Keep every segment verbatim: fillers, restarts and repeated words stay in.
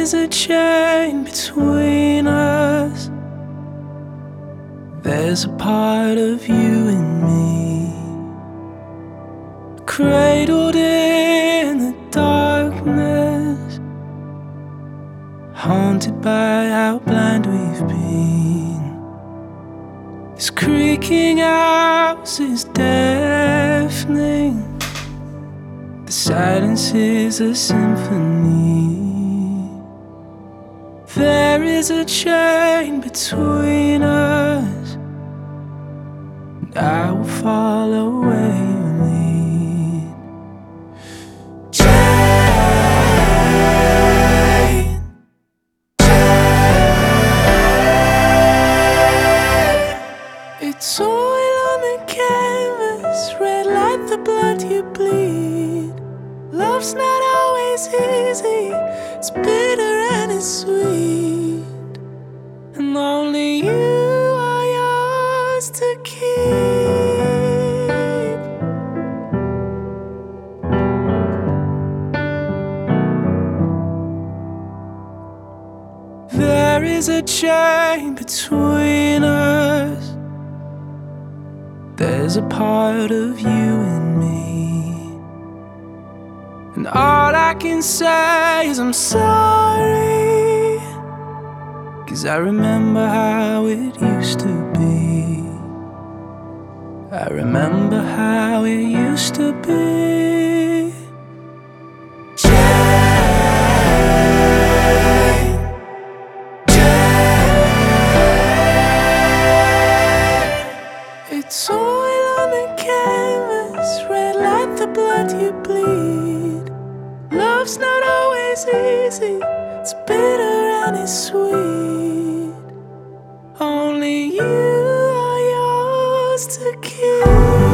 is a chain between us. There's a part of you in me, cradled in the darkness, haunted by how blind we've been. This creaking house is deafening. The silence is a symphony. There is a chain between us, and I will follow where you lead. Chain, chain. It's oil on the canvas, red like the blood you bleed. Love's not always easy, it's bitter and it's sweet, and only you are yours to keep. There is a chain between us. There's a part of you in me, and all I can say is I'm sorry, 'cause I remember how it used to be. I remember how it used to be. Chain, chain. It's oil on the canvas, red like the blood you bleed. Love's not always easy, it's bitter and it's sweet. Only you are yours to keep.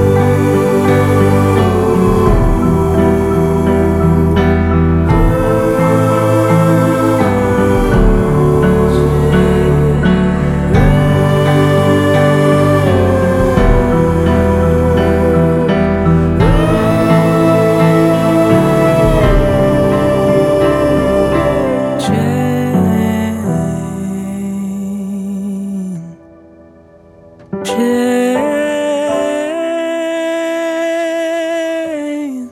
Chain.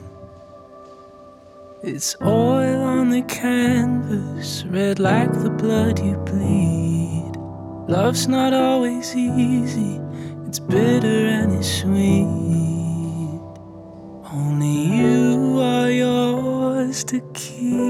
It's oil on the canvas, red like the blood you bleed. Love's not always easy, it's bitter and it's sweet. Only you are yours to keep.